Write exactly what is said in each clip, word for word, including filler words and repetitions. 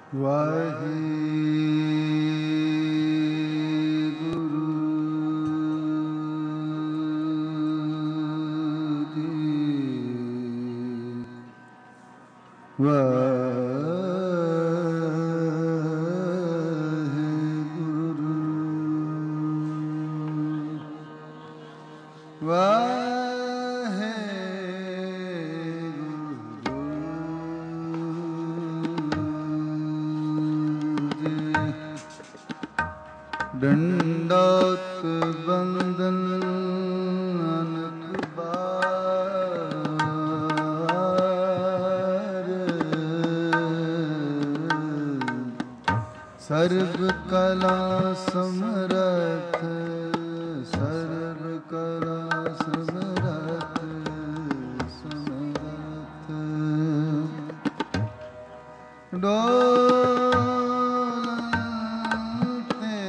ਵਾਹਿਗੁਰੂ ਜੀ ਵਾਹਿਗੁਰੂ ਵਾਹਿਗੁਰੂ ਜੀ ਡੰਡੋਤ ਬੰਦਨ ਅਨਕ ਬਾਰ ਸਰਬ ਕਲਾ ਸਮਰਥ ਸਰਬ ਕਲਾ ਸਮਰਥ ਸਮਰਥ ਡੋਲਨ ਤੇ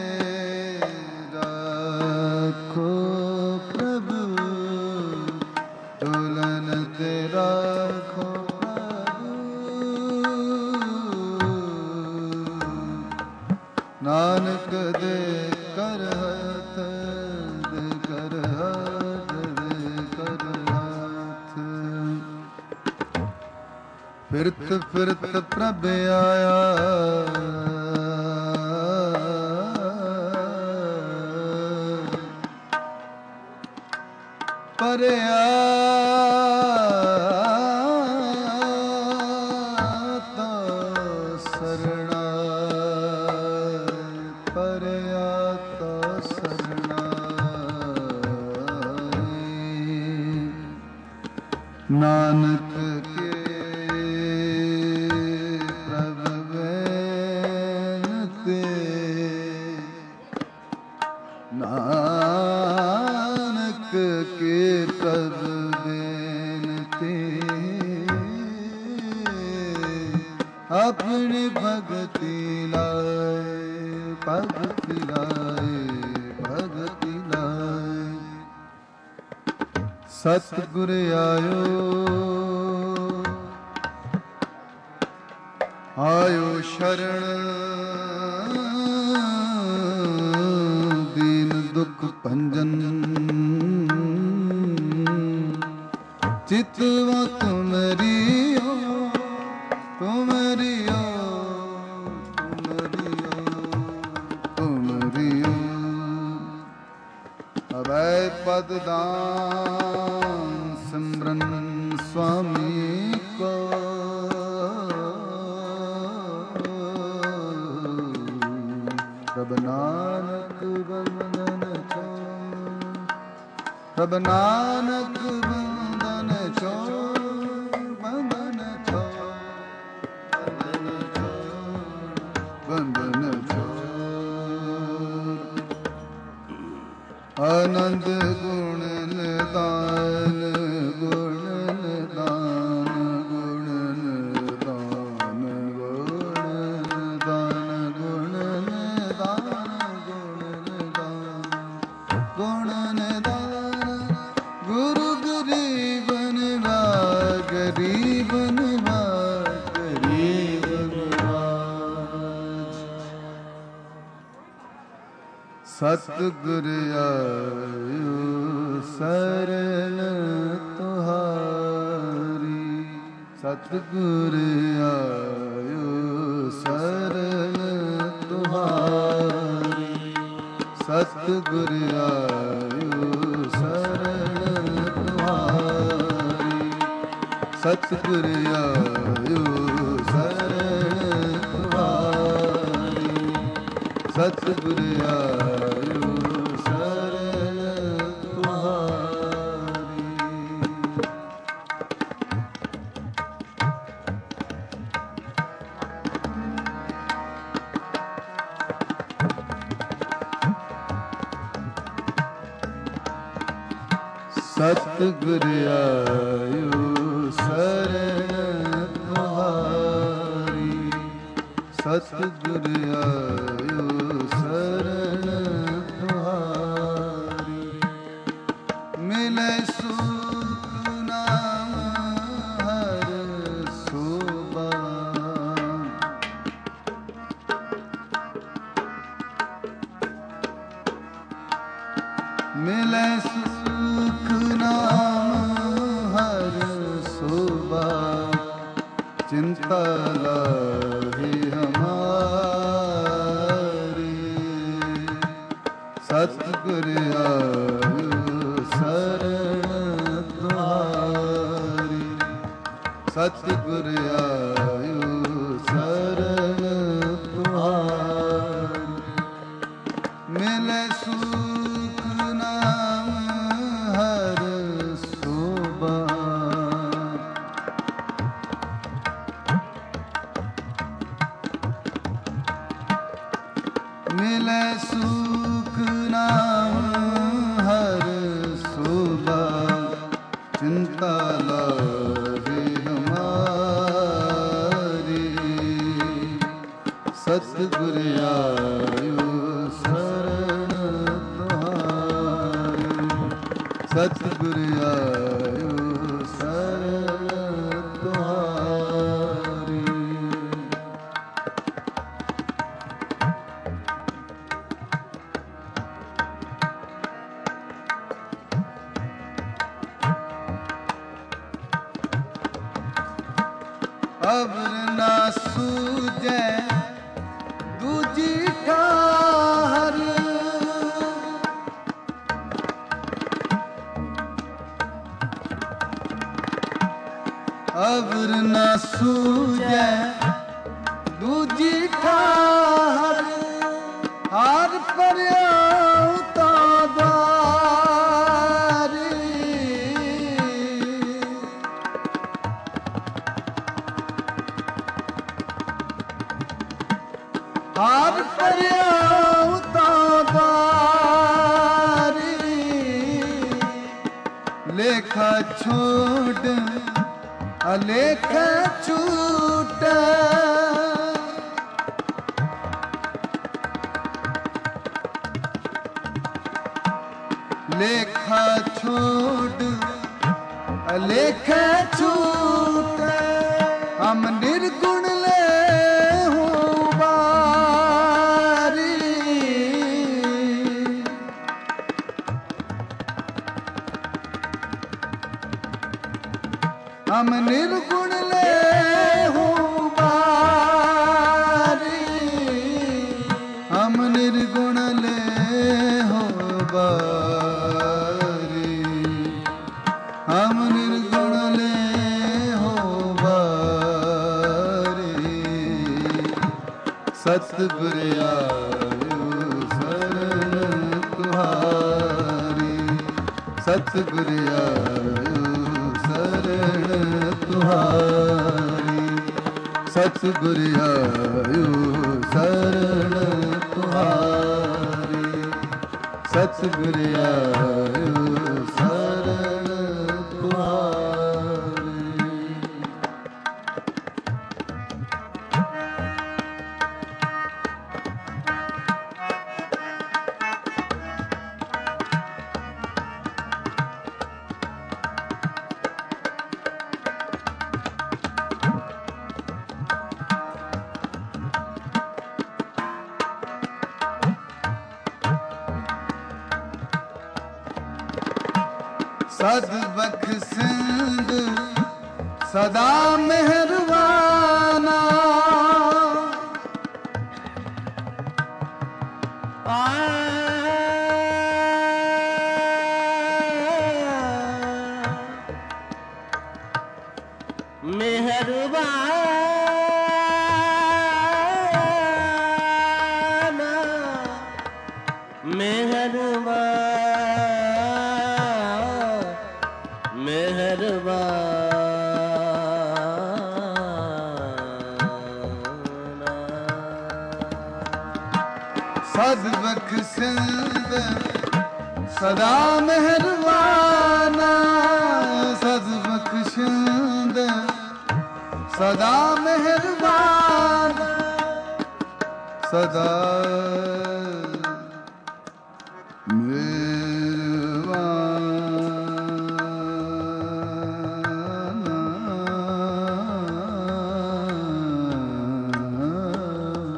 ਰੱਖੋ ਪ੍ਰਭੂ ਡੋਲਨ ਤੇ ਰੱਖੋ ਨਾਨਕ ਦੇ ਕਰ ਹੱਥ ਦੇ ਕਰ ਹੱਥ ਦੇ ਕਰ ਹੱਥ ਫਿਰਤ ਫਿਰਤ ਪ੍ਰਭ ਆਇਆ ਪਰਿਆ ਨਾਨਕ ਕੇ ਪ੍ਰਭ ਬੇਨਤੀ ਨਾਨਕ ਕੇ ਪ੍ਰਭ ਬੇਨਤੀ ਆਪਣੀ ਭਗਤੀ ਲਾਏ ਭਗਤੀ ਲਾਏ ਭਗਤੀ ਲਾਏ ਸਤਿਗੁਰ ਆਇਓ ਆਇਓ ਸ਼ਰਨ ਦੀਨ ਦੁਖ ਭੰਜਨ ਚਿਤਵਾ ਤੁਮਰੀਓ ਤੁਮਰੀਓ ਤੁਮਰੀਓ ਤੁਮਰੀਓ ਅਵੈ ਪਦ ਦਾਨ ਸਿਮਰਨ ਸੁਆਮੀ ਕੋ ਪ੍ਰਭ ਨਾਨਕ ਬੰਦਨ ਚੋ ਪ੍ਰਭ ਨਾਨਕ ਬੰਦਨ ਚੋ ਬੰਦਨ ਚੋ ਬੰਦਨ ਚੋ ਆਨੰਦ ਗੁਣ ਨਿਦਾਨ ਗੁਣ ਨਿਦਾਨ ਗੁਣ ਨਿਦਾਨ ਗੁਣ ਨਿਦਾਨ ਗੁਣ ਨਿਦਾਨ ਗੁਣ ਨਿਦਾਨ ਗੁਣ ਨਿਦਾਨ ਗੁਰੂ ਗਰੀਬ ਨਿਵਾਜ ਗਰੀਬ ਨਿਵਾਜ ਗਰੀਬ ਨਿਵਾਜ ਸਤਿਗੁਰ ਆਇਓ ਸਰਣ ਤੁਹਾਰੀ ਸਤਿਗੁਰ ਆਇਓ ਸਰਣ ਤੁਹਾਰੀ ਸਤਿਗੁਰ ਆਇਓ ਸਰਣ ਤੁਹਾਰੀ ਸਤਿਗੁਰ ਆਇਓ ਸਰਣ ਤੁਹਾਰੀ ਸਤਿਗੁਰ ਆਇਓ ਸਰਣ ਤੁਹਾਰੀ ਸਤਿਗੁਰ ਆਇਓ ਸਰਣ ਤੁਹਾਰੀ ਸਤਿਗੁਰ ਆਇਓ ਸਰਣ ਤੁਹਾਰੀ ਮਿਲੇ ਸੁਖ ਨਾਮ ਹਰ ਸੋਭਾ मिले सुख नाम हर शोभा, चिंता लाही हमारी। सतगुर आयो शरण तुम्हारी, सतगुर आयो शरण तुम्हारी। मिले सुख नाम हर शोभा, मिले सुख नाम हर शोभा, चिंता लाही हमारी। सतगुर आयो शरण तुम्हारी, सतगुर आयो शरण तुम्हारी। अब ना सूझे दूजी ठाहर, अब ना सूझे दूजी ठाहर। हार पर उता द्वारी, हार पर उता द्वारी। लेखा छोड़ अलेख छूट, लेखा छोड़ अलेख छूट। हम निर्गुण ले हूँ बारी, हम निर्गुण ले हूँ बारी, हम निर्गुण ले हो बारी, हम निर्गुण ले हो बारी। सतगुर आयो शरण तुम्हारी, सतगुर आयो शरण तुम्हारी, सतगुर आयो शरण तुम्हारी, सतगुर आयो शरण तुम्हारी। सदबख सिंध सदा मेहरबाना, मेहरबाना मेहरबान मेहरबाना। सदबख सिंध सदा मेहरबाना, सदबख सिंध सदा मेहरबाना। सदा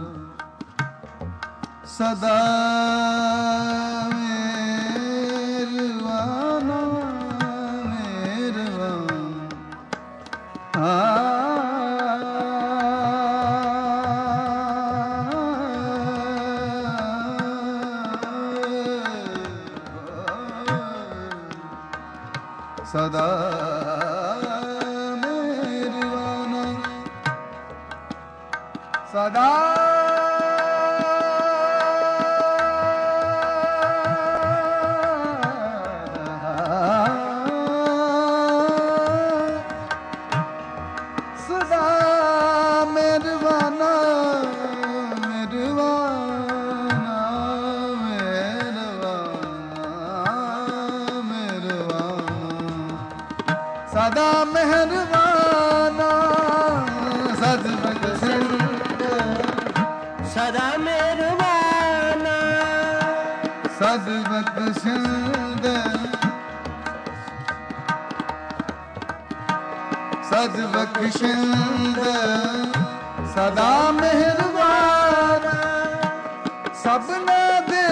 सदा मेरे सदा मेहरबाना सदा सदा मेहरबाना सद बख्शिंद सदा मेहरबाना सद बख्शिंद सद बख्शिंद सदा मेहरबाना सबने दे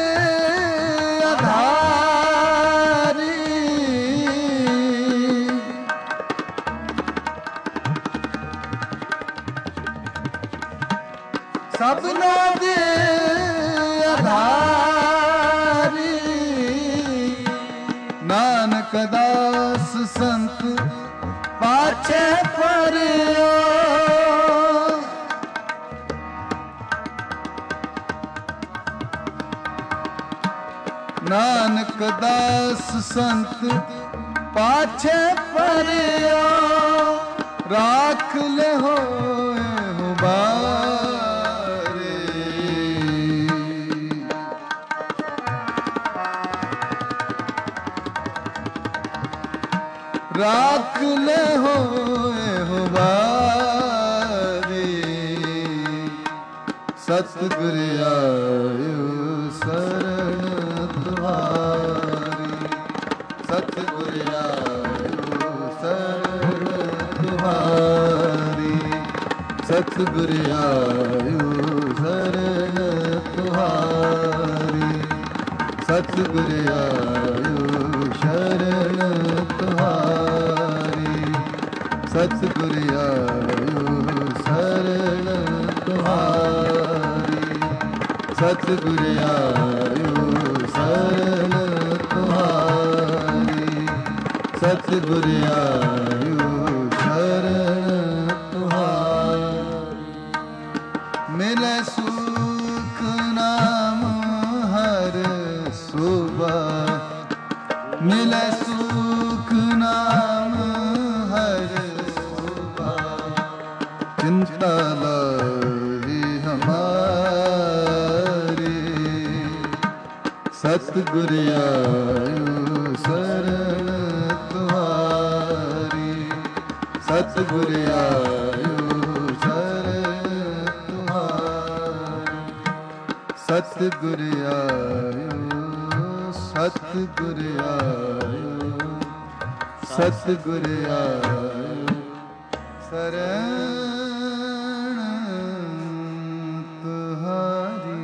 आधारी सबना दे आधारी नानक दास संत पाछे परियो नानक दास संत पाछे परियो राख ले हो बारे राख ले हो बारे सतगुर आयो शरण तुम्हारी सतगुर आयो शरण तुम्हारी सतगुर आयो शरण तुम्हारी सतगुर आयो शरण तुम्हारी सतगुर आयो शरण तुम्हारी सतगुर आयो शरण तुम्हारी सतगुर आयो शरण तुम्हारी मिले सुख नाम हर सुबह मिले सुख नाम हर सुबह चिंता लाई हमारी सतगुर आयो शरण तुम्हारी सतगुर आयो सतगुर आयो सतगुर आयो सतगुर आयो शरण तुम्हारी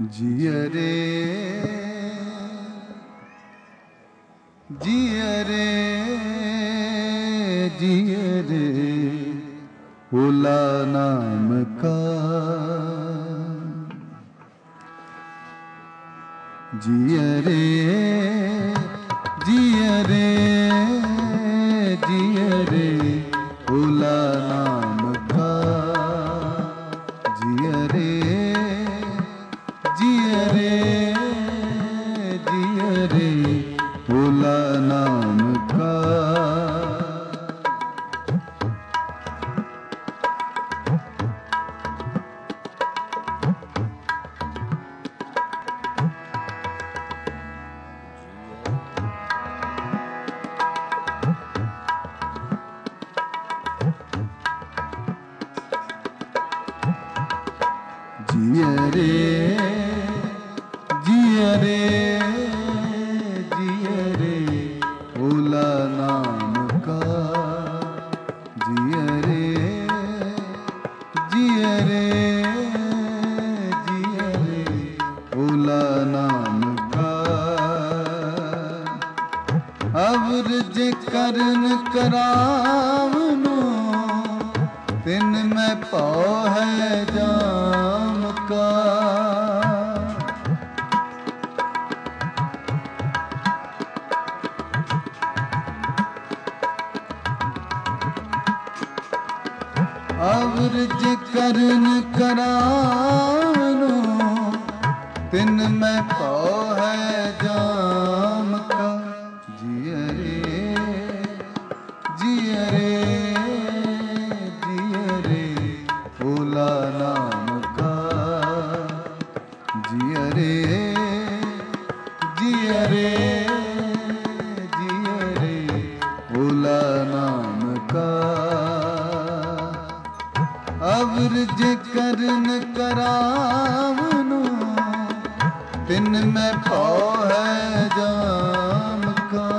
जिय रे जिय रे जिय रे भोला नाम का जिय रे जिय रे जिय रे भोला नाम का जिय रे जिय रे जिय रे भोला नाम का जिय रे जिय रे जिय रे भोला नाम का जिय रे जिय रे जिय रे भोला नाम का अवर जे करन करावनो तिन में पौ है जाम का अवर जे करन करावनो तिन में पौ है जाम का जिय रे जिय रे जिय रे भोला नाम का जिय रे जिय रे जिय रे भोला नाम का अवर जे करन करावनो तिन में पौ है जाम का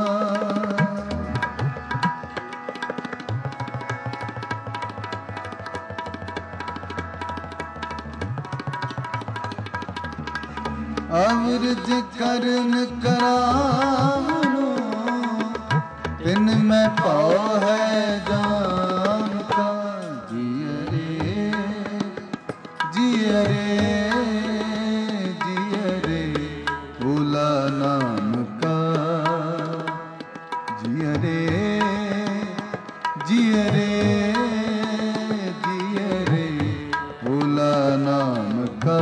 अवर जे करन करावनो तिन में पौ है जाम का जिय रे जिय रे जिय रे भोला नाम का जिय रे जिय रे जिय रे भोला नाम का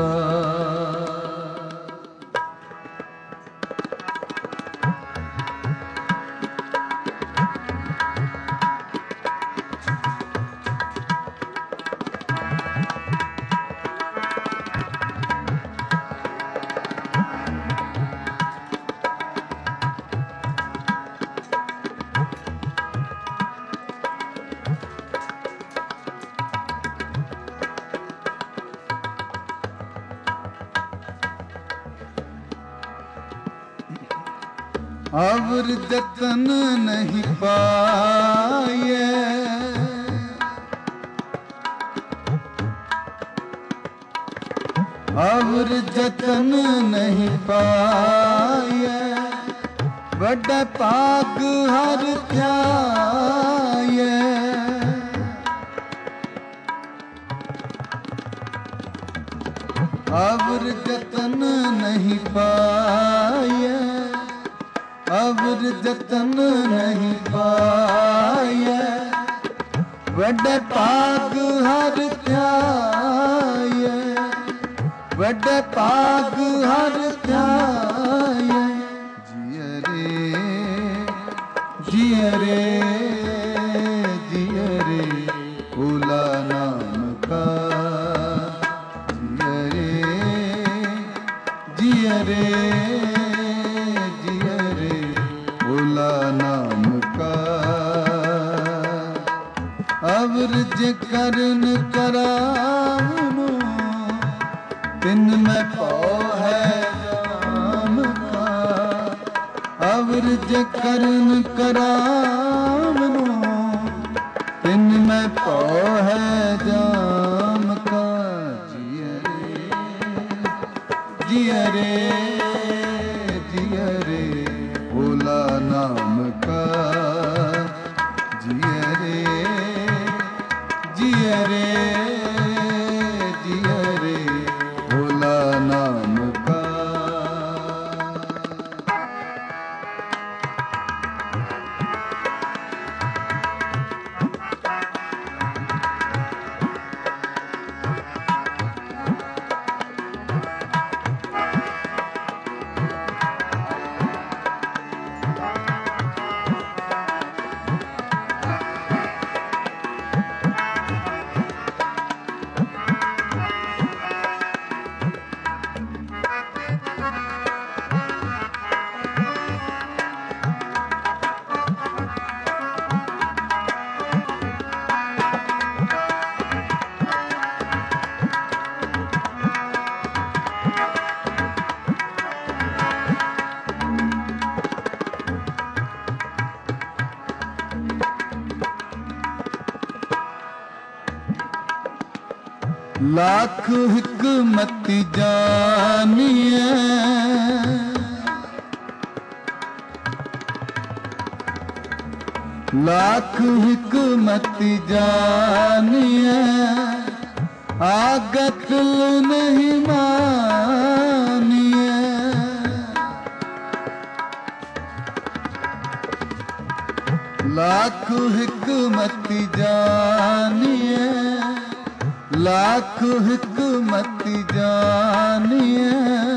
अवर जतन नहीं पाए अवर जतन नहीं पाए बड़ा पाग हर त्याए अवर जतन नहीं पाए अवर जतन नहीं पाए बड़े पाग हर त्याए बड़े पाग हर त्याए जिय रे जिय रे जिय रे भोला नाम का जिय रे जिय रे भोला नाम का अवर जे करन करावनो तिन में पौ है जाम का अवर जे करन करावनो तिन में पौ है जाम का जिय रे जिय जिय रे भोला नाम का जिय रे जिय रे जिय रे भोला नाम का। लाख हिकमत जानिए लाख हिकमत जानिए आगत नहीं मानिए। लाख हिकमत जानिए लाख हिकमत जानिए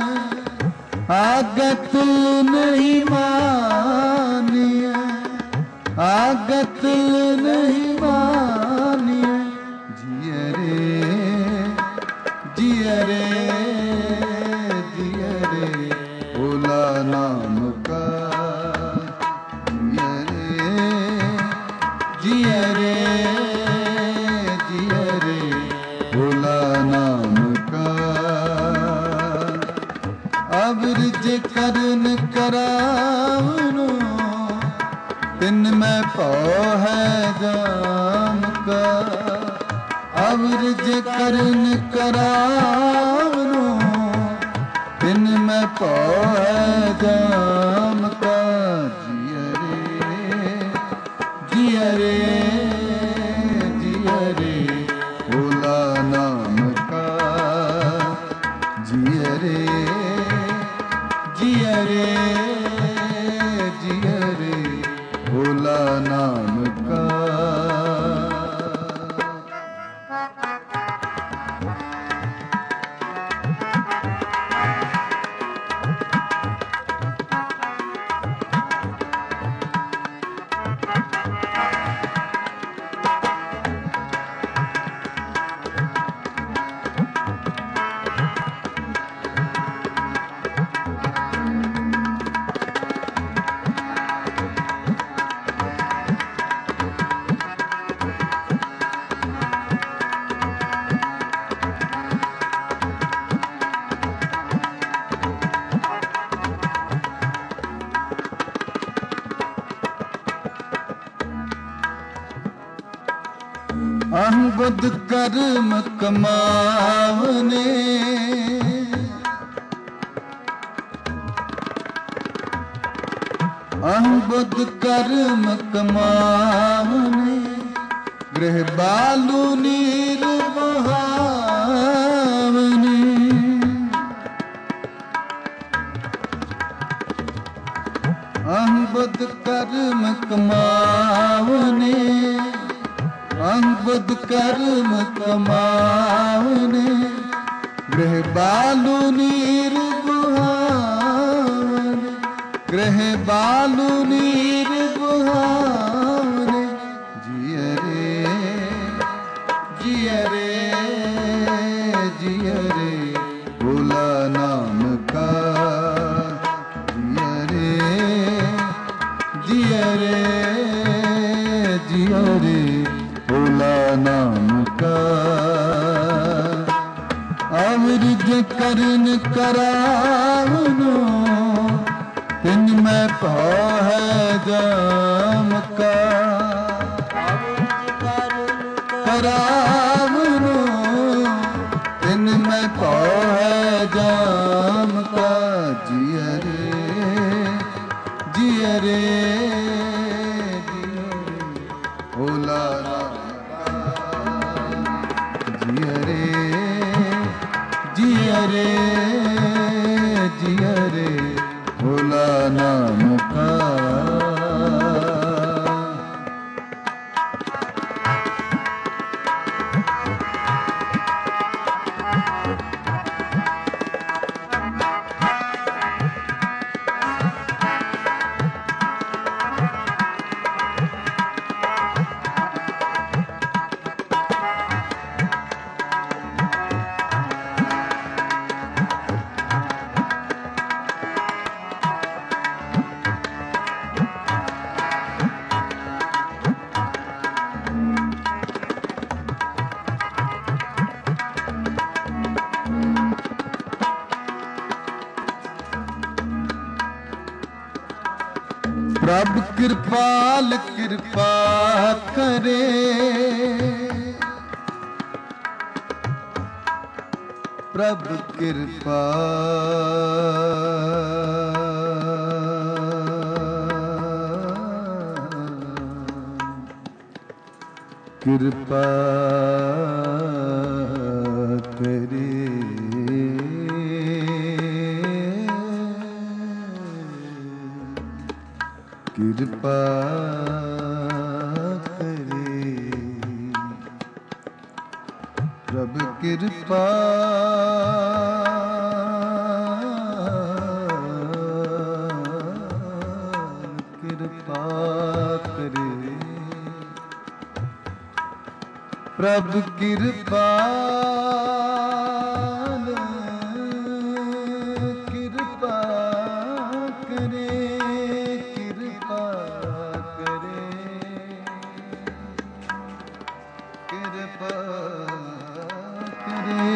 आगत नहीं मानिए आगत नहीं मानिए। जिय रे जिय रे जिय रे भोला नाम का जिय रे जिय रे जिय रे भोला नाम का। अबरज करन करावनो तिन में पौ है जाम का। अबरज करन करावनो तिन में पौ है जाम का। जिय रे जिय रे जिय रे भोला नाम का जिय रे जिय रे जिय रे भोला नाम का। अहबद कर्म कमावने अहबद कर्म कमावने गृह बालू नीर बहावने। अहबद कर्म कमावने अहबद कर्म कमावने गृह बालू नीर बुहावने गृह बालू नीर बुहावने। जिय रे जिय रे जिय रे भोला नाम का जिय रे जिय रे जिय रे भोला नाम का। अमृत करन करावनो तिन में पौ है जाम का। करावनो तिन में पौ है जाम का। जिय रे जिय रे भोला जिय रे जिय रे जिय रे भोला नाम का। प्रभ कृपाल कृपा करे, प्रभ कृपा कृपा करे, कृपा करे, प्रभु कृपा कृपा करे, प्रभु कृपा कृपा करे, कृपा करे, कृपा करे,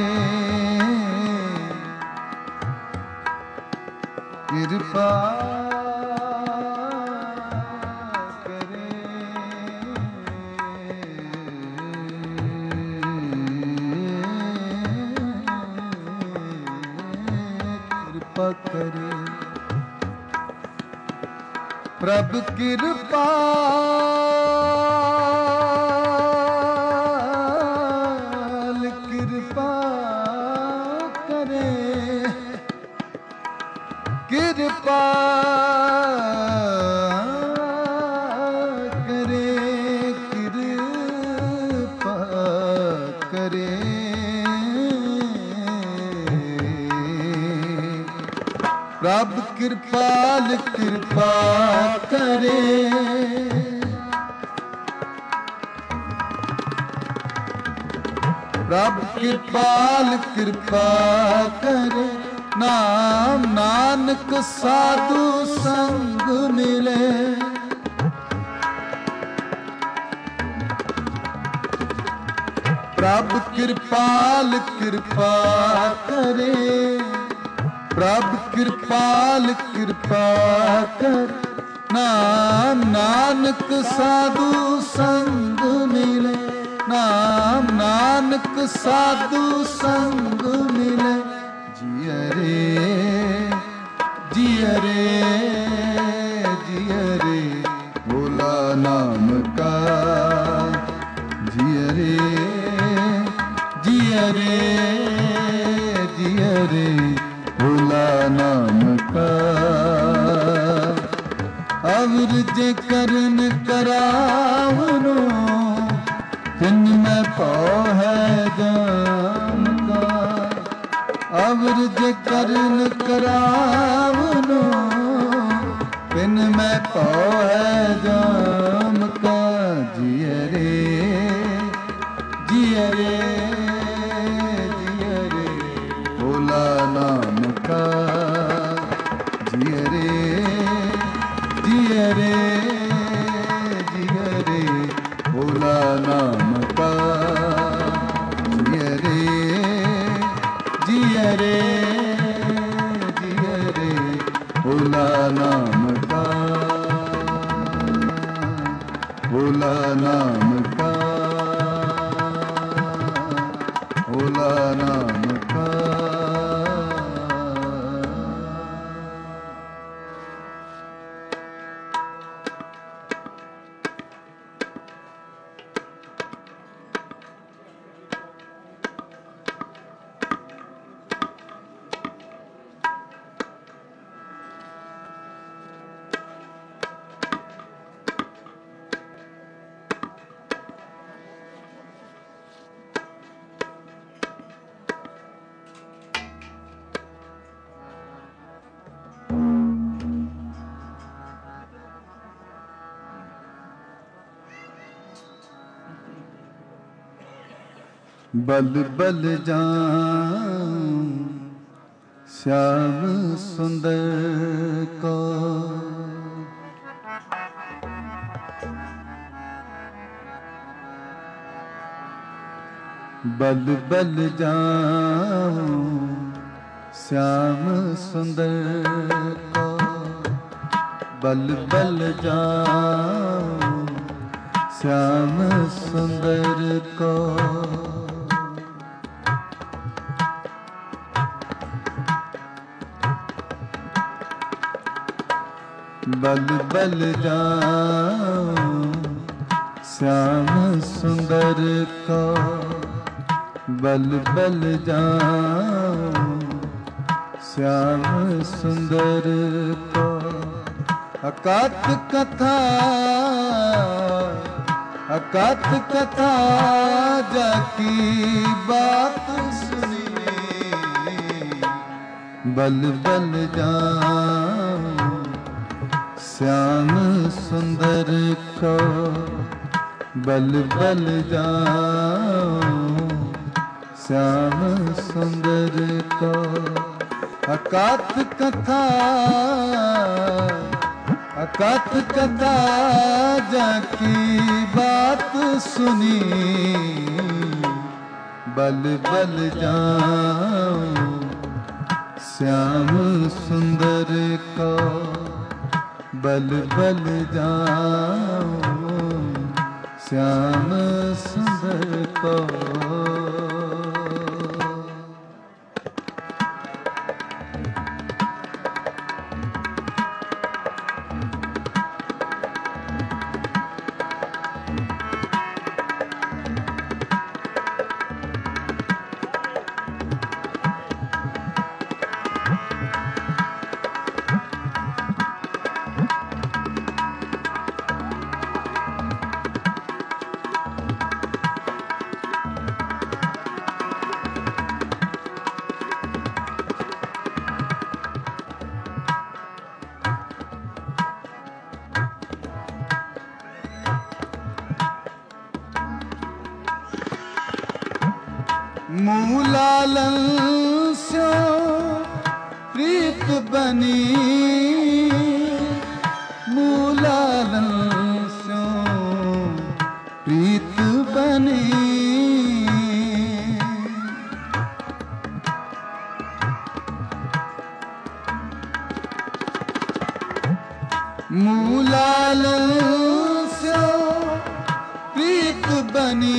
कृपा करे, कृपा करे, प्रभु कृपा कृपा करे, कृपा करे, कृपा करे, प्रभु कृपाल कृपा करे, प्रभु कृपाल कृपा करे, नाम नानक साधु संग मिले, प्रभु कृपाल कृपा करे, प्रभु कृपाल कृपा कर, नाम नानक साधु संग मिले, नाम नानक साधु संग मिले, जिय रे जिय रे जिय रे भोला नाम का, जिय रे जिय रे जिय रे भोला नाम का। अवर जे करन करावनो, तिन में पाओ है जान का, अवर जे करन करावनो, तिन में पाओ है जान का, जिय रे जिय रे जिय रे भोला नाम का, जिय रे जिय रे जिय रे भोला नाम का, जिय रे जिय रे जिय रे भोला नाम का, भोला नाम का, भोला नाम का। बल बल जाऊं श्याम सुंदर को। बल बल जाऊं श्याम सुंदर को। बल बल जाऊं श्याम सुंदर को। बल बल जाऊं श्याम सुंदर को। बल बल जाऊं श्याम सुंदर को। अकात कथा अकात कथा जाकी बात सुनिए। बल बल जाऊं श्याम सुंदर को। बल बल जाऊं श्याम सुंदर को। अकात कथा अकात कथा जाकी बात सुनी। बल बल जाऊं श्याम सुंदर को। बल बल जाऊं श्याम सुंदर को। मूलालन स्यो प्रीत बनी। मूलालन स्यो प्रीत बनी। मूलालन स्यो प्रीत बनी।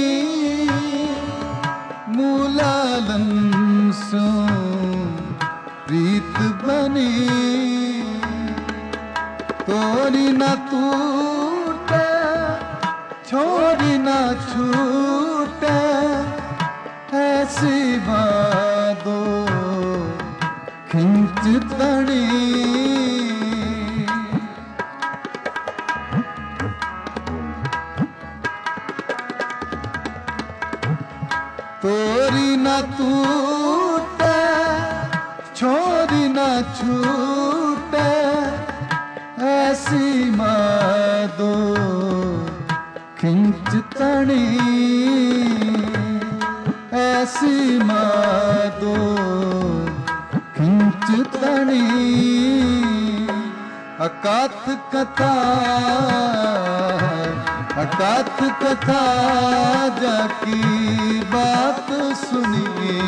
मूलालन सो प्रीत बनी। तोरी न टूटे छोड़ी न छूटे। ऐसी बादो खिंच तड़ी। तोरी न टूटे छोरी न छूटे। ऐसी मादो खिंच तड़ी। ऐसी मादो खिंच तड़ी। अकात कथा अकात कथा जाकी बात सुनिए।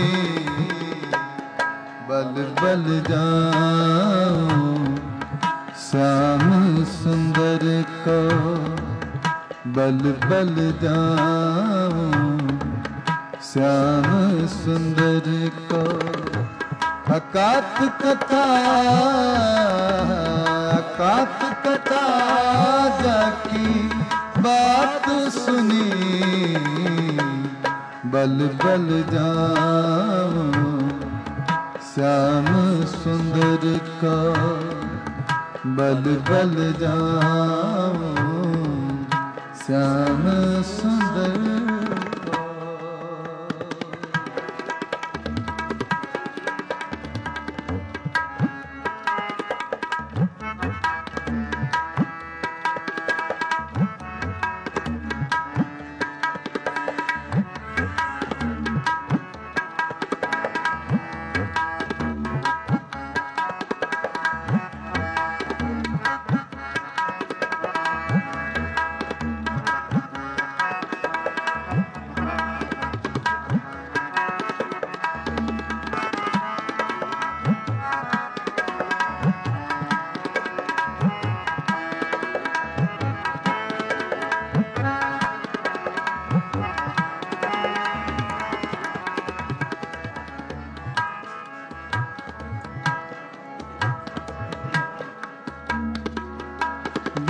बल बल जाऊं श्याम सुंदर को। बल बल जाऊं श्याम सुंदर को। अकात कथा अकात कथा जाकी बात सुनी। बल बल जाऊं श्याम सुंदर को। बल बल जाऊं श्याम सुंदर को।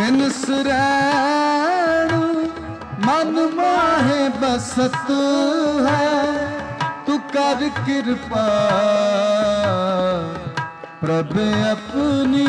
बिनसरैण मन माहे बसत है, तू कर कृपा प्रभ अपनी।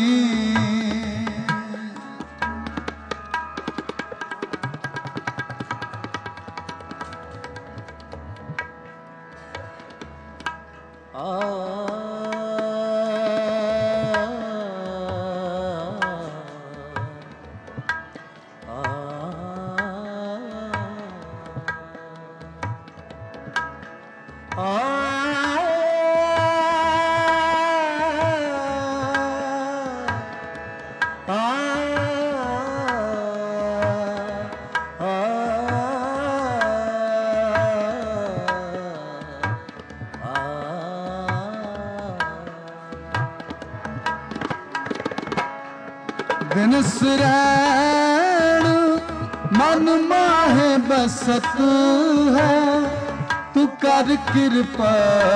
बिनसरैण मन माहे बसत है, तू कर कृपा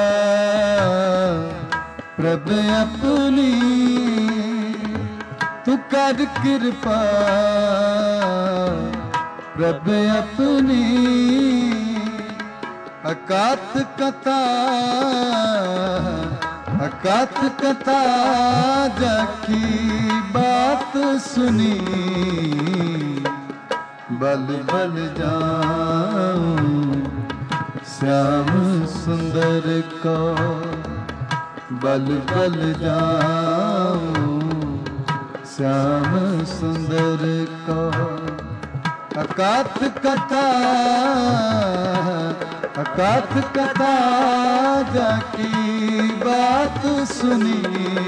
प्रभ अपनी। तू कर कृपा प्रभ अपनी। अकात कथा अकात कथा जाकी बात सुनी, बल बल जाऊं श्याम सुंदर को। बल बल जाऊं श्याम सुंदर को। अकात कथा अकात कथा जाकी बात सुनी,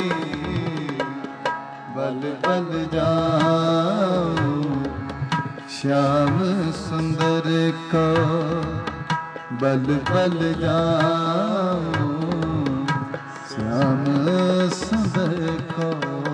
बल बल जाऊं श्याम सुंदर को। बल बल जाऊं श्याम सुंदर को।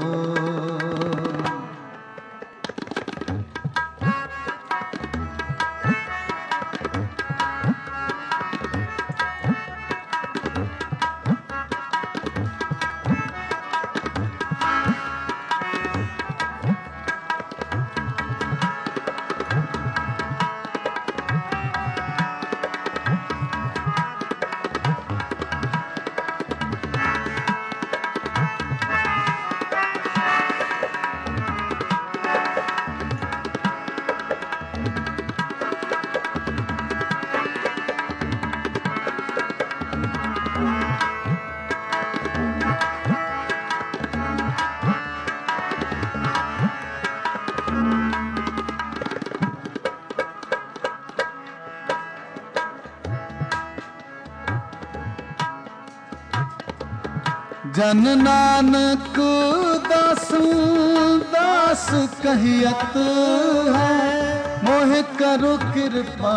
जन नानक दास दास कहियत है, मोह करो कृपा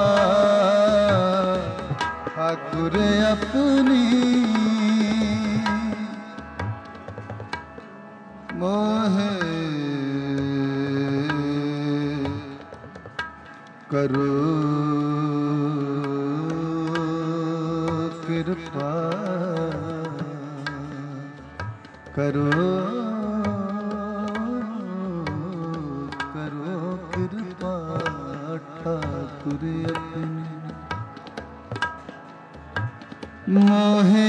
ठाकुर अपनी। मोह करो कृपा करो करो कृपा ठाकुर अपनी। मोहे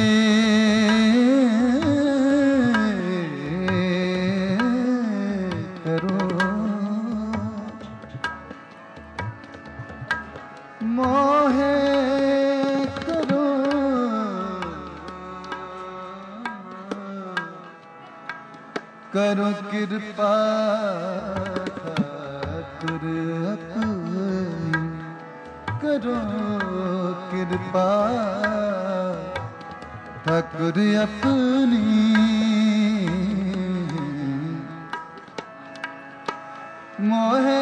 करो मोहे करो करो कृपा ठाकुर अपनी। करो कृपा ठाकुर अपनी। मोहे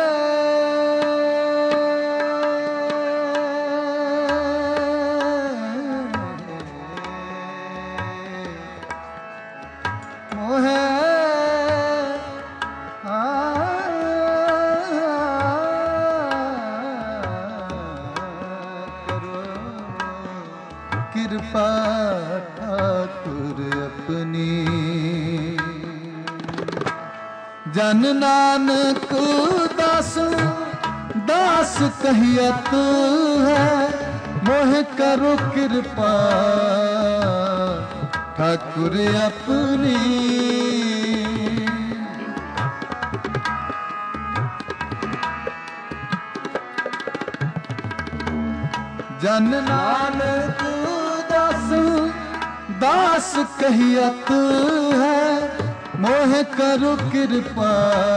कृपा ठाकुर अपनी। जन नानक दास दास कहियत है, मोह करो कृपा ठाकुर अपनी। जन नानक दास दास कहियत है, मोह करो कृपा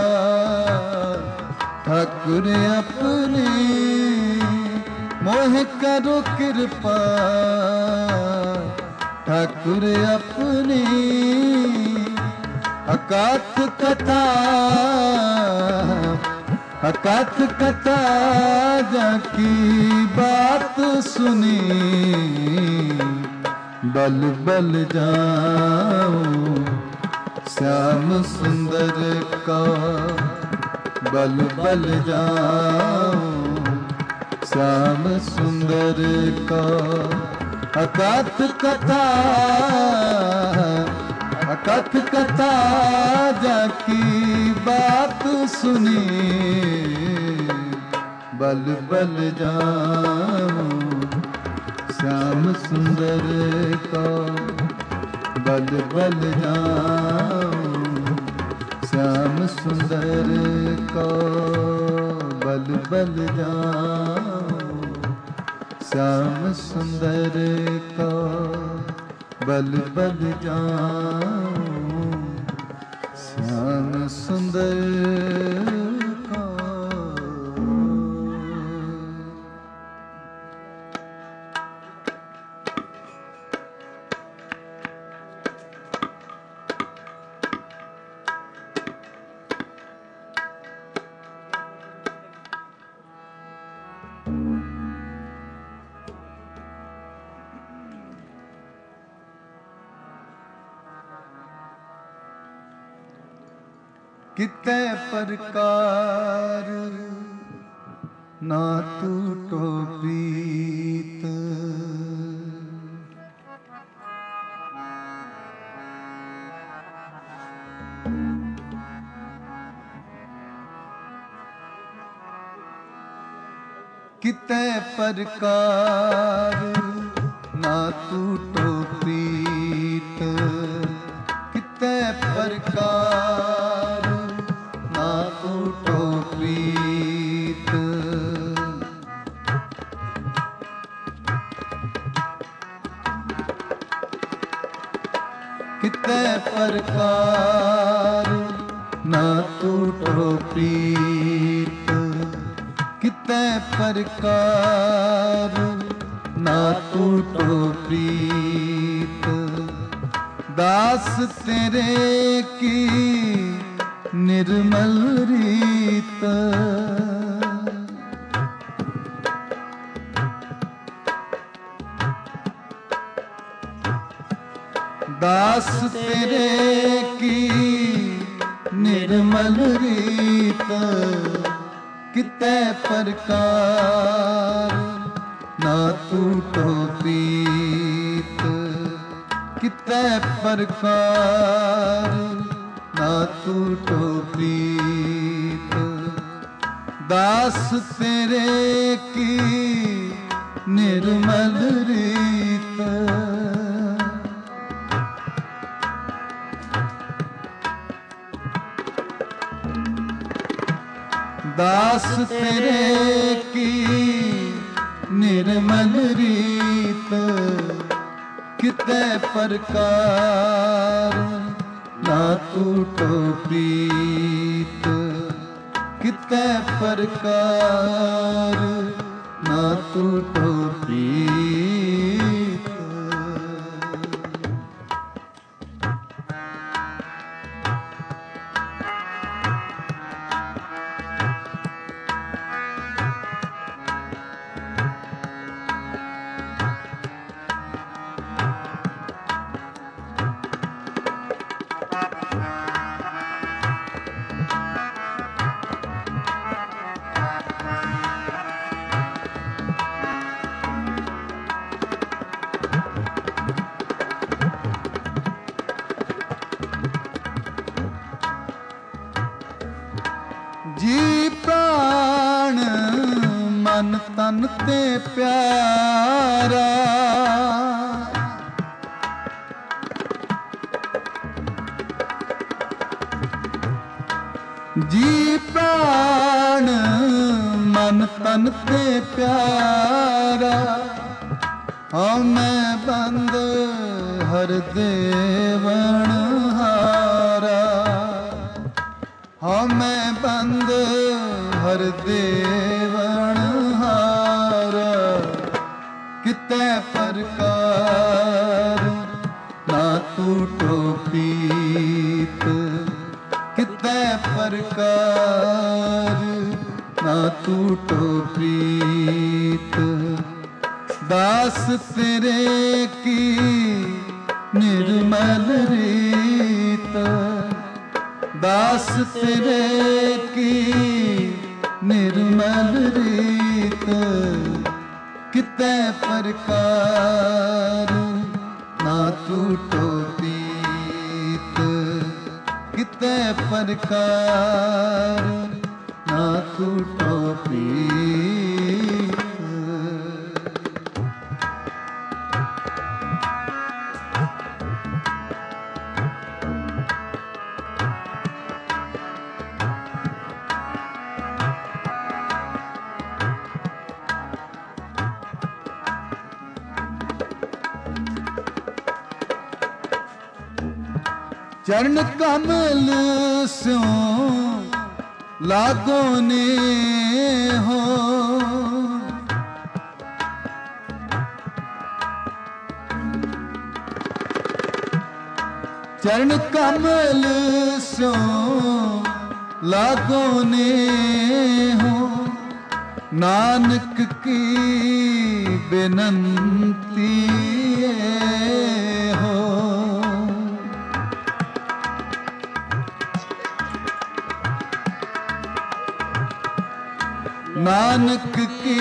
ठाकुर अपनी। मोह करो कृपा ठाकुर अपनी। अकाथ कथा अकाथ कथा जाकी बात सुनी, बल बल जाऊं श्याम सुंदर का। बल बल जाऊं श्याम सुंदर का। अकथ कथा अकथ कथा जाकी बात सुनी, बल बल जाऊं श्याम सुंदर का। बल बल जाऊं श्याम सुंदर का। बल बल जाऊं श्याम सुंदर का। बल बल जाऊं श्याम सुंदर का। कितने प्रकार ना टूटो प्रीत, कितने प्रकार ना टूटो प्रीत। कितने प्रकार ना टूटो प्रीत। कितने प्रकार ना टूटो प्रीत। कितने प्रकार ना टूटो प्रीत। दास तेरे की निर्मल रीत। दास तेरे की निर्मल रीत। कितने प्रकार ना टूटो प्रीत। कितने प्रकार ना टूटो प्रीत। दास तेरे की निर्मल रीत। दास तेरे की निर्मल रीत। कितने प्रकार ना टूटो प्रीत। कितने प्रकार ना टूटो प्रीत। ਤਨ ਤੇ ਪਿਆਰਾ। ਜੀ ਪ੍ਰਾਣ ਮਨ ਤਨ ਤੇ ਪਿਆਰਾ। ਹਉ ਮੈਂ ਬੰਦ ਹਰ ਦੇਵਨ ਹਾਰਾ। ਹਉ ਮੈਂ ਬੰਦ ਹਰ ਦੇਵਨ ਹਾਰਾ। ਕਿਤੈ ਪ੍ਰਕਾਰ ਨਾ ਟੂਟੋ ਪੀਤ। ਕਿਤੈ ਪ੍ਰਕਾਰ ਨਾ ਟੂਟੋ ਪ੍ਰੀਤ। ਦਾਸ ਤੇਰੇ ਕੀ ਨਿਰਮਲ ਰੀਤ। ਦਾਸ ਤੇਰੇ ਕੀ ਨਿਰਮਲ ਰੀਤ। ਕਿਤੈ ਪ੍ਰਕਾਰ ਨਾ ਟੂਟੋ ਪ੍ਰੀਤ। ਕਿਤੈ ਪ੍ਰਕਾਰ ਨਾ ਟੂਟੋ ਪ੍ਰੀਤ। ਚਰਨ ਕਮਲ ਸਿਉ ਲਾਗੋ ਨੇ ਹੋ। ਚਰਨ ਕਮਲ ਸਿਉ ਲਾਗੋ ਨੇ ਹੋ। ਨਾਨਕ ਕੀ ਬੇਨੰਤੀ ਹੋ। नानक की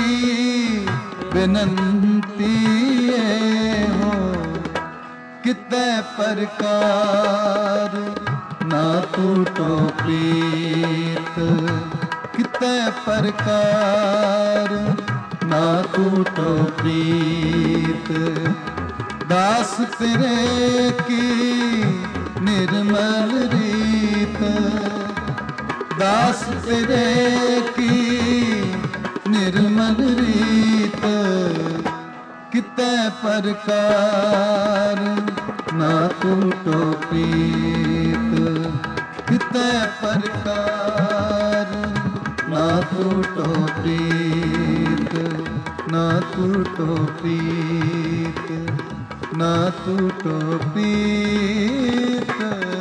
बिनंती हो। कितै प्रकार ना टूटो प्रीत। कितै प्रकार ना टूटो प्रीत। दास तेरे की निर्मल रीत। दास तेरे की निर्मल रीत। कितै प्रकार ना टूटो प्रीत। कितै प्रकार ना टूटो प्रीत। ना टूटो प्रीत। ना टूटो प्रीत।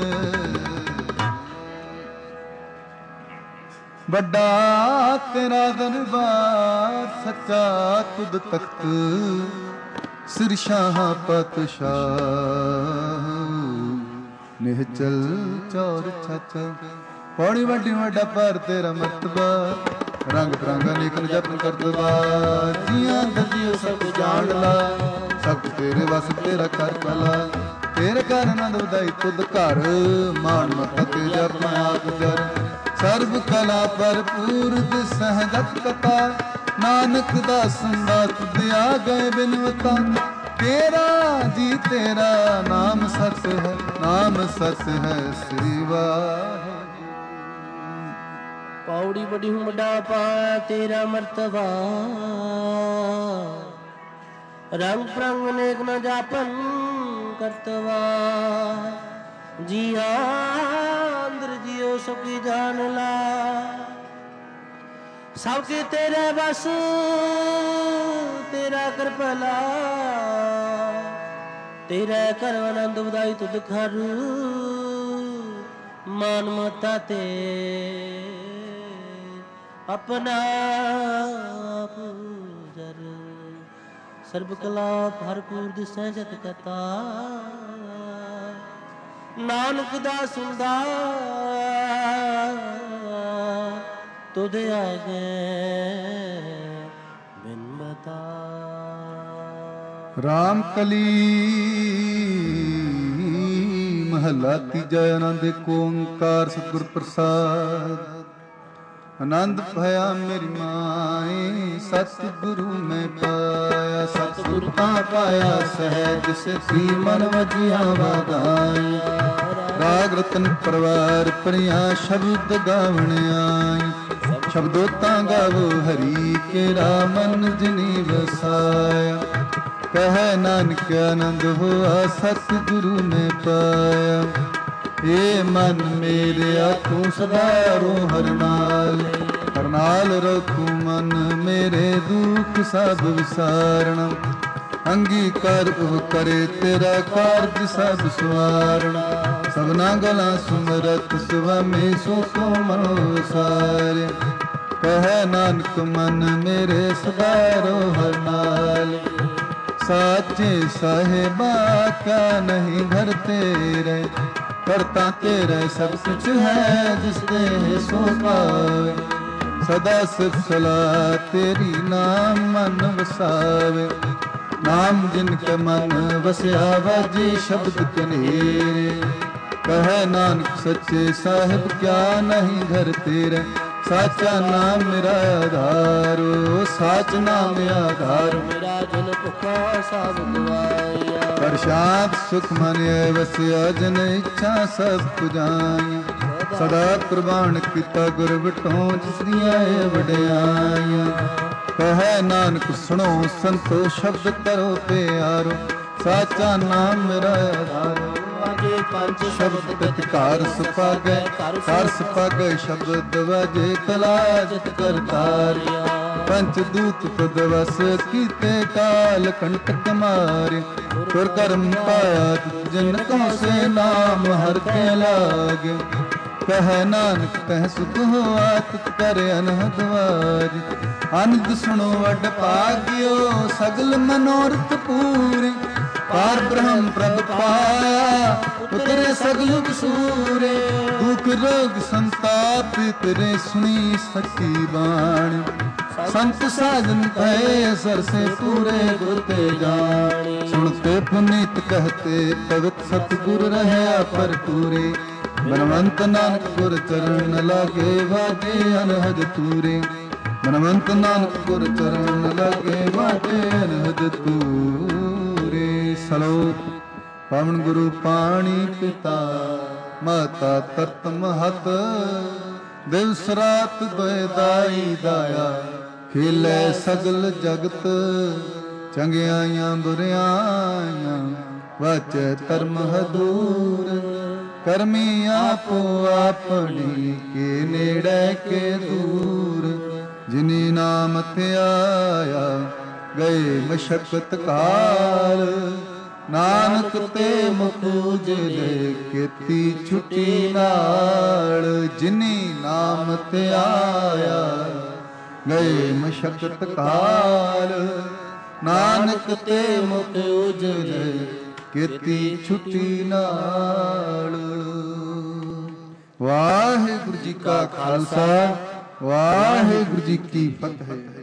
ਵੱਡਾ ਤੇਰਾ ਦਰਬਾਰ ਸੱਚਾ ਤੁਧ ਤਖਤ। ਸਿਰ ਸ਼ਾਹ ਪਾਤਸ਼ਾਹ ਨਿਹਚਲ ਚੌਰ ਛੱਤ। ਪੌੜੀ ਵੱਡੀ ਵੱਡਾ ਪਰ ਤੇਰਾ ਮਰਤਬਾ। ਰੰਗ ਬਰੰਗਾ ਨੇਕ ਜਪਨ ਕਰਤਬਾ। ਜੀਆਂ ਦਰਜੀਓ ਸਭ ਜਾਣ ਲਾ। ਸਭ ਤੇਰੇ ਵਸ ਤੇਰਾ ਕਰ ਕਲਾ। ਤੇਰੇ ਘਰ ਆਨੰਦ ਵਧਾਈ ਤੁਧ ਘਰ। ਮਾਣ ਮੱਤਾ ਤੇਰਾ ਆਪਣਾ ਆਪ ਜਰ। ਸਰਬ ਕਲਾ ਭਰਪੂਰ ਦਿਸਹਿ ਜਤ ਕਥਾ। ਨਾਨਕ ਦਾਸਨ ਦਾਸ ਦਿਆ ਗਏ ਬਿਨਵਤਾ। ਤੇਰਾ ਜੀ ਤੇਰਾ ਨਾਮ ਸਤ ਹੈ। ਨਾਮ ਸਤ ਹੈ ਸ੍ਰੀ ਵਾਹਿਗੁਰੂ। ਪੌੜੀ ਬੜੀ ਵੱਡਾ ਪਾ ਤੇਰਾ ਮਰਤਬਾ। ਰੰਗ ਪ੍ਰੰਗ ਨੇਕ ਨ ਜਾਪਨ ਕਰਤਵਾ। ਜੀਆਂ ਅੰਦਰ ਜਿਉ ਸੁਖੀ ਜਾਨ ਲਾ। ਸਭ ਕੇ ਤੇਰੇ ਬਸ ਤੇਰਾ ਕਿਰਪਾਲਾ। ਤੇਰੇ ਘਰ ਆਨੰਦ ਵਧਾਈ ਤੁਧ ਘਰ। ਮਾਨ ਮਤਾ ਤੇ ਆਪਣਾ ਪੂਜਰ। ਸਰਬ ਕਲਾ ਭਰਪੂਰ ਦਿਸੈ ਜਤ ਕਥਾ। ਨਾਨਕ ਦਾ ਸੁਣਦਾ ਤੁਧ ਆਗੇ ਬਿਨ ਬਤਾ। ਰਾਮ ਕਲੀ ਮਹਲਾ ਤੀਜਾ। ਆਨੰਦ ਏਕ ਓੰਕਾਰ ਸਤਿਗੁਰ ਪ੍ਰਸਾਦ। ਆਨੰਦ ਭਇਆ ਮੇਰੀ ਮਾਏ, ਸਤਿਗੁਰੂ ਮੈਂ ਪਾਇਆ। ਸਤਿਗੁਰੂ ਤਾਂ ਪਾਇਆ ਸਹਿਜ ਸਿੱਧੀ, ਮਨ ਵਜਿਆ ਵਾਧਾਈ। ਰਾਗ ਰਤਨ ਪਰਵਾਰ ਪਰਿਆ, ਸ਼ਬਦ ਗਾਵਣ ਆਈ। ਸ਼ਬਦੋ ਤਾਂ ਗਾਵੋ ਹਰੀ ਕੇਰਾ, ਮਨ ਜਿਨੀ ਵਸਾਇਆ। ਕਹਿ ਨਾਨਕ ਆਨੰਦ ਹੋਆ, ਸਤਿਗੁਰੂ ਨੇ ਪਾਇਆ। ਏ ਮਨ ਮੇਰਿਆ ਤੂੰ ਸਦਾ ਰੋ ਹਰਿ ਨਾਲ, ਹਰਿ ਨਾਲ ਰਖੂ ਮਨ ਮੇਰੇ, ਦੁਖ ਸਭ ਵਿਸਾਰਣਾ। ਅੰਗੀਕਾਰ ਉਹ ਕਰੇ ਤੇਰਾ ਕਾਰਜ ਸਭ ਸਵਾਰਣਾ। ਸਭਨਾ ਗਲਾਂ ਸੁਮਰਤ ਸੁਆਮੀ, ਸੋ ਕੋ ਮਨੋ ਵਿਸਾਰੇ। ਕਹਿ ਨਾਨਕ ਮਨ ਮੇਰੇ ਸਦਾ ਰੋ ਹਰਿ ਨਾਲ। ਸਾਚੇ ਸਾਹਿਬਾ ਕਾ ਨਹੀਂ ਘਰ ਤੇਰੇ, ਕਰਤਾ ਤੇਰਾ ਸਭ ਕੁਛ ਹੈ, ਜਿਸ ਦੇ ਸੋ ਪਾਵੇ। ਸਦਾ ਸਿਫ ਸਲਾਹ ਤੇਰੀ, ਨਾਮ ਮਨ ਵਸਾਵੇ। ਨਾਮ ਜਿਨ ਕੇ ਮਨ ਵਸਿਆ, ਵਾਜੇ ਸ਼ਬਦ ਕਨੇਰੇ। ਕਹੈ ਨਾਨਕ ਸੱਚੇ ਸਾਹਿਬ ਕਿਆ ਨਹੀਂ ਘਰ ਤੇਰੇ। ਸਾਚਾ ਨਾਮ ਮੇਰਾ ਆਧਾਰ, ਸਾਚ ਨਾਮ ਆਧਾਰ ਮੇਰਾ। ਜਨ ਭੁਖਾ ਸਭ ਗਵਾਇਆ, ਪ੍ਰਸ਼ਾਦ ਸੁਖ ਮਨਿ ਵਸਿਆ, ਜਨ ਇੱਛਾ ਸਭ ਪੁਜਾਈਆਂ। ਸਦਾ ਕੁਰਬਾਨ ਕੀਤਾ ਗੁਰ ਵਿਟੋ, ਜਿਸ ਦੀਆਂ ਇਹ ਵਡਿਆਈਆਂ। ਕਹਿ ਨਾਨਕ ਸੁਣੋ ਸੰਤੋ, ਸ਼ਬਦ ਕਰੋ ਪਿਆਰੋ। ਸਾਚਾ ਨਾਮ ਮੇਰਾ ਆਧਾਰ, ਵਾਜੇ ਪੰਜ ਸ਼ਬਦ ਪਿਤ ਘਰ ਸੁਪਾਗੈ। ਘਰ ਸੁਪਾਗੈ ਸ਼ਬਦ ਵਾਜੇ, ਕਲਾ ਜਿਤ ਕਰਤਾਰਿਆ। ਪੰਚ ਦੂਤ ਪਦ ਵਸ ਕੀਤੇ, ਕਾਲ ਕੰਟਕ ਮਾਰੇ। ਤੁਰ ਕਰਮ ਪਾਇਆ ਜਨ ਕੋ ਸੇ, ਨਾਮ ਹਰਿ ਕੇ ਲਾਗੇ। ਕਹਿ ਨਾਨਕ ਤਹ ਸੁਖ ਹੋਆ, ਤਿਤ ਕਰ ਅਨਹਦ ਵਾਜ। ਅਨੰਦ ਸੁਣੋ ਅਡ ਭਾਗਿਓ, ਸਗਲ ਮਨੋਰਥ ਪੂਰੇ। ਪਾਰ ਬ੍ਰਹਮ ਪ੍ਰਭ ਪਾਇਆ, ਉਤਰੇ ਸਗਲ ਕਸੂਰੇ। ਦੁਖ ਰੋਗ ਸੰਤਾਪ ਤੇਰੇ, ਸੁਣੀ ਸੱਚੀ ਬਾਣੀ। ਸੰਤ ਸਾਜਨ ਭਏ, ਸਰਸੇ ਪੂਰੇ ਗੁਰ ਤੇ ਜਾਣੀ। ਸੁਣਤੇ ਪੁਨੀਤ ਕਹਤੇ, ਭਗਤ ਸਤਿਗੁਰ ਰਹਿਆ ਭਰਪੂਰੇ। ਬਨਵੰਤ ਨਾਨਕ ਗੁਰ ਚਰਨ ਲਾਗੇ, ਵਾਜੇ ਅਨਹਦ ਤੂਰੇ। ਬਨਵੰਤ ਨਾਨਕ ਗੁਰ ਚਰਨ ਲਾਗੇ, ਵਾਜੇ ਅਨਹਦ ਤੂਰੇ। ਸਲੋਕ ਪਵਨ ਗੁਰੂ ਪਾਣੀ ਪਿਤਾ, ਮਾਤਾ ਤਰਤ ਮਹਤ। ਦਿਵਸ ਰਾਤ ਦੋਇ ਦਾਈ ਦਾਇਆ, ਖੇਲੇ ਸਗਲ ਜਗਤ। ਚੰਗਿਆਈਆਂ ਬੁਰਿਆਈਆਂ, ਵਾਚੈ ਧਰਮ ਹਦੂਰ। ਕਰਮੀ ਆਪੋ ਆਪਣੀ, ਕੇ ਨੇੜੇ ਕੇ ਦੂਰ। ਜਿਨੀ ਨਾਮ ਧਿਆਇਆ, ਗਏ ਮਸ਼ਕਤ ਕਾਲ। ਨਾਨਕ ਤੇ ਮੁਖ ਉਜਲੇ, ਕੀਤੀ ਛੁਟੀ ਨਾਲ। ਜਿਨੀ ਨਾਮ ਧਿਆਇਆ, ਗਏ ਮਸ਼ਕਤ ਕਾਲ। ਨਾਨਕ ਤੇ ਮੁਖ ਉਜਲੇ, ਕੀਤੀ ਛੁਟੀ ਨਾਲ। ਵਾਹਿਗੁਰੂ ਜੀ ਕਾ ਖਾਲਸਾ, ਵਾਹਿਗੁਰੂ ਜੀ ਕੀ ਫਤਿਹ।